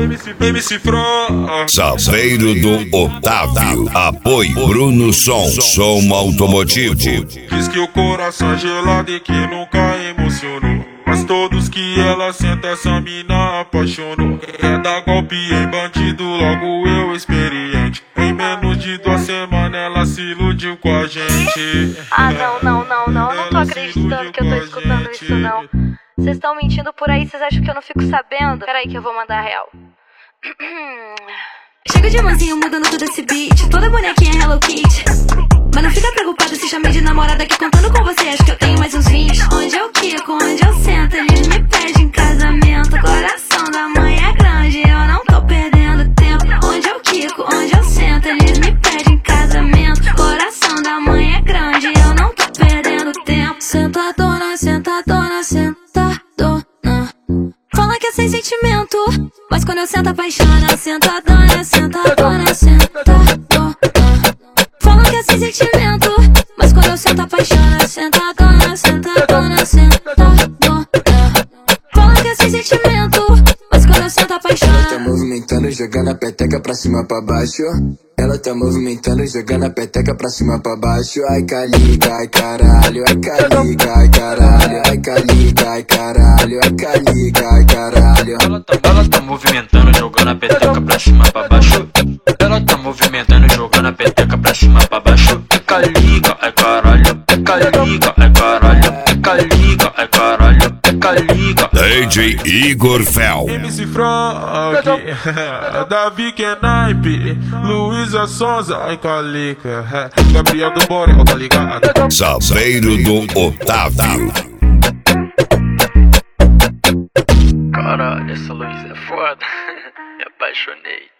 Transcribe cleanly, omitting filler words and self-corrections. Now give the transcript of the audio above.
MC Fran. Saveiro do Otávio. Apoio Bruno Som automotivo. Diz que o coração é gelado e que nunca emocionou, mas todos que ela senta essa mina apaixonou. Quer dar golpe em bandido, logo eu experiente. Em menos de 2 semanas ela se iludiu com a gente. Ah, não tô acreditando que eu tô escutando isso, não. Vocês estão mentindo por aí, vocês acham que eu não fico sabendo? Peraí que eu vou mandar a real. Chega de mansinho mudando todo esse beat, toda bonequinha Hello Kitty. Mas não fica preocupado se chamei de namorada, que contando com você acho que eu tenho mais uns 20. Onde eu quico, onde eu sento, eles me pedem casamento. Coração da mãe é grande, eu não tô perdendo tempo. Onde eu quico, onde eu sento, eles me pedem casamento. Coração da mãe é grande, eu não tô perdendo tempo. Sentadona, sentadona, sentadona. Fala que é sem sentimento, mas quando eu sento apaixona. Sentadona, sentadona, sentadona. Fala que é sem sentimento, mas quando eu sento apaixona. Sentadona, sentadona, sentadona. Fala que é sem sentimento, mas quando eu sento apaixona. Ela tá movimentando, jogando a peteca pra cima pra baixo. Ela tá movimentando, jogando a peteca pra cima pra baixo. Ai caliga, ai caralho, ai caliga, ai caralho, ai caliga, ai caralho, ai caliga, ai caralho. Ela tá movimentando, jogando a peteca pra cima pra baixo. Ela tá movimentando, jogando a peteca pra cima pra baixo. Ai caliga, ai caralho, ai caliga, ai caralho, ai caliga, ai caralho, ai caliga. DJ Igor Fel. MC Frank, Davi Kenaipe, Luísa Sonza, ai calica, Gabriel do Borel, tá ligado? Saveiro do Otávio. Caralho, essa Luísa é foda. Me apaixonei.